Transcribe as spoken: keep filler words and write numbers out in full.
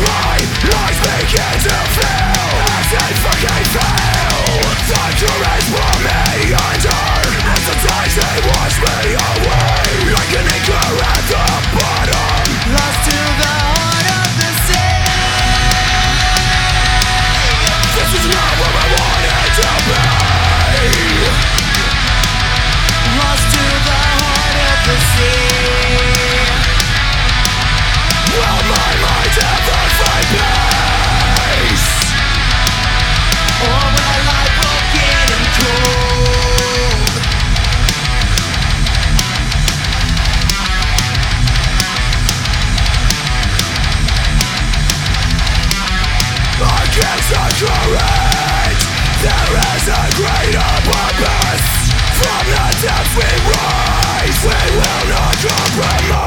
My lies begin to fail as they fucking fail. Time to rest for me under as the tides they wash me away. Like an anchor at the bottom, lost to the heart of the sea. This is not where I wanted to be. Lost to the heart of the sea. Will my mind ever find peace? Or will I lie broken and cold? Against the current, there is a greater purpose. From the depths we rise, we will not compromise.